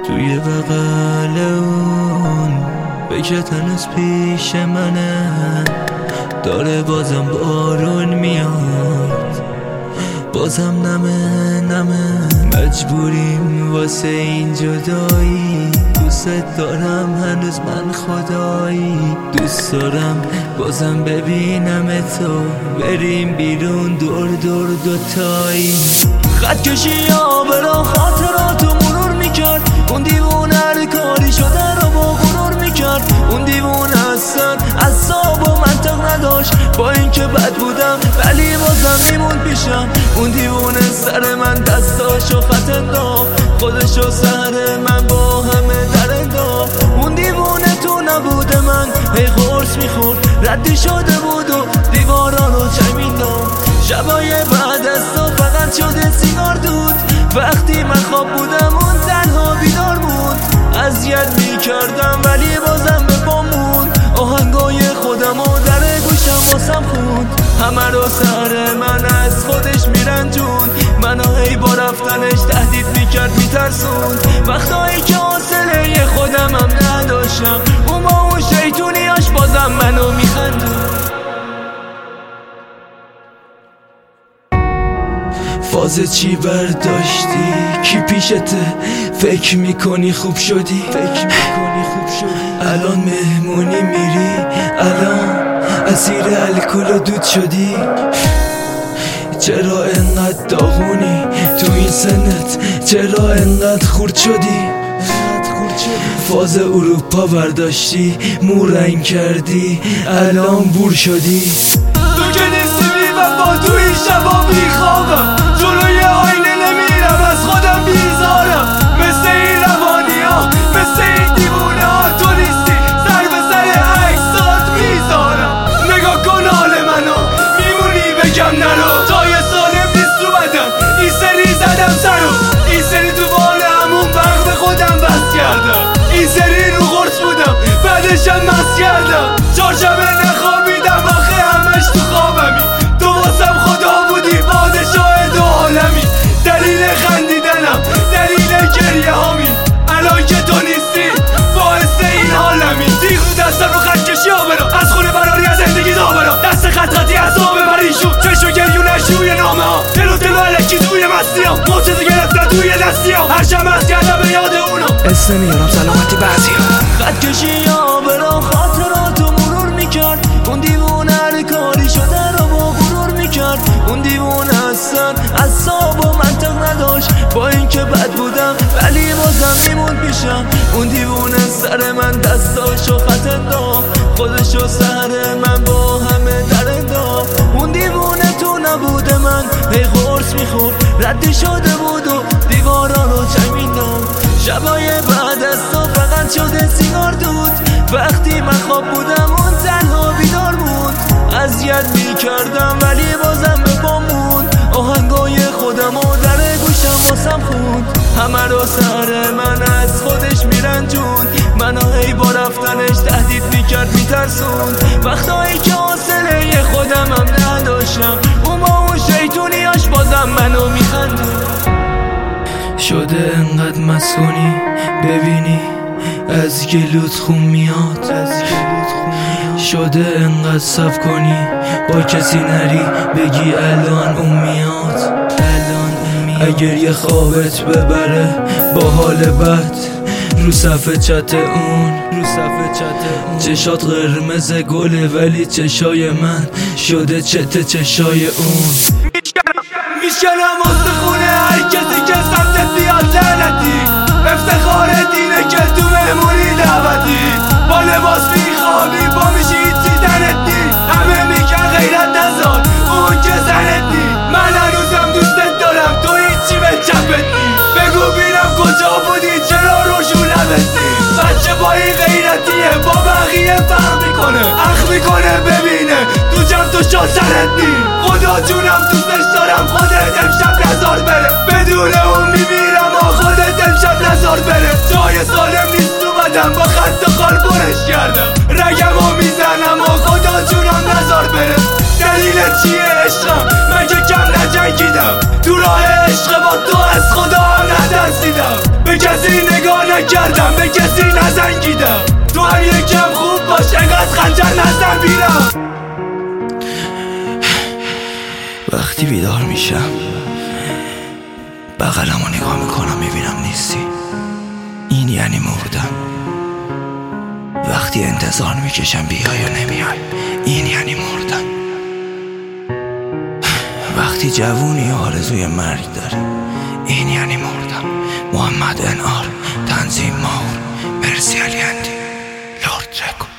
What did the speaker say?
توی بغل اون بکت هنوز پیش منه، داره بازم بارون میاد، بازم نمه مجبوریم واسه این جدایی. دوست دارم هنوز من خدایی، دوست دارم بازم ببینم تو، بریم بیرون دور دور دوتایی. خط کشی برا خاطراتو مرور میکرد، اون دیوونه هر کاری شده رو با غرور میکرد. اون دیوونه اصلا اعصاب و منطق نداشت، با اینکه بد بودم ولی بازم میمون پیشم. اون دیوونه سر من دستاشو خط انداخت، خودشو سر من با همه در انداخت. اون دیوونه تو نبوده من هی قرص میخورد، ردی شده بود و دیوارا رو چنگ مینداخت. شبای بعد از تو فقط شده سیگار دود، وقتی من خواب بودم اون تنها بیدار بود. اذیت میکردم ولی بازم به پام موند، آهنگای خودم و در گوشم واسم خوند. همه رو سر من از خودش میرنجون، منو هی با رفتنش تهدید میکرد میترسون. وقتایی که حوصله خودم هم نداشتم، اون با اون شیطونیاش بازم منو میخندون. فاز چی برداشتی؟ کی پیشته؟ فکر میکنی خوب شدی؟ الان مهمونی میری؟ الان اسیر الکل و دود شدی؟ چرا انقدر داغونی تو این سنت؟ چرا انقدر خورد شدی؟ فاز اروپا برداشتی، مو رنگ کردی، الان بور شدی. تو که نیستی بی‌وفا، تو این شبا بیخوابم، جلوی آینه نمیرم، از خودم بیزارم. مثل این روانی ها، مثل این دیوونه ها، تو نیستی سر به سر عکسات میذارم. نگاه کن حال منو، میمونی بگم نرو. جای سالم نیست تو بدن، این سری زدم سرو، این سری تو بال همون برق به خودم بس کردم. این سری رو قرص بودم، بعدشم مست کردم. چهارشنبه نخوابیدم آخه همش تو خوابمی. تو واسم خدا بودی، پادشاه دو عالمی. دلیل خندیدنم، دلیل گریه هامی. الان که تو نیستی باعث این حالمی. تیغ رو دستم رو خط کشی ها برا، از خونه براری از زندگی دا برا. دست خط خطی از آب بریشون، چشم و گریونش روی نامه ها. دل و دل علکی توی مستی ها، معجزه گرفتن توی دستی ها. هر شب از کردم به یاد اونا، اسم میارم سلامتی بعضی ها. خط کشی برا خاطراتو مرور میکرد، اون دیوونه هر کاری شده رو با غرور میکرد. اون دیوونه اصلا اعصاب و منطق نداشت، با اینکه بد بودم ولی بازم میمون پیشم. اون دیوونه سر من دستاشو خط انداخت، خودشو سر من با همه در انداخت. اون دیوونه تو نبوده من هی قرص میخورد، ردی شده بود و دیوارا رو چنگ مینداخت. شبای بعد از تو فقط شده سیگار دود، وقتی من خواب بودم اون تنها بیدار بود. اذیت میکردم ولی بازم به پام موند، آهنگای خودم و در گوشم واسم خوند. همه رو سر من از خودش میرنجون، منو هی با رفتنش تهدید میکرد میترسون. وقتایی که حوصله خودم هم نداشتم، اون با اون شیطونیاش بازم منو میخندون. شده انقدر مسونی ببینی از گلوت خون میاد، شده انقدر صف کنی با کسی نری بگی الان اون میاد. اگر یه خوابت ببره با حال بد رو صفحه چت اون، چشات قرمز گله ولی چشای من شده چت چشای اون. میشکنم استخونه هر کسی که سمتت بیاد لعنتی. افتخار دینه که تو مهمونی دعوتی، با لباس بیخوابی با میشی چی تنت نی. همه میگن غیرت نزار اون که زنت نی. من هنوزم دوستت دارم، تو هیچی به چپت نی. بگو بینم کجا بودی، چرا روشو لبت نی. بچه با این غیرتیه با بقیه فرق میکنه، اخ میکنه ببینه تو جمع تو شا سرت نی. خدا جونم دوستش دارم، خودت امشب نزار بره. بدون اون میمیرم، خودت امشب نزار بره. جای سالم نیست تو بدم، با خط و خال برش کردم. رگمو میزنم و خدا جونم نزار بره. دلیلت چیه عشقم؟ من که کم نجنگیدم، تو راه عشق با تو از خدا هم نترسیدم. به کسی نگاه نکردم، به کسی نزنگیدم. تو هم یکم خوب باش، انقدر خنجر نزن بیرم. وقتی بیدار میشم بغلمو نگاه میکنم میبینم نیستی، این یعنی مردم. وقتی انتظار میکشم بیای و نمیای، این یعنی مردم. وقتی جوونی آرزوی مرگ داره، این یعنی مردم. محمد انار، تنظیم ماهور، مرسی علی اندی، لورد رکورد.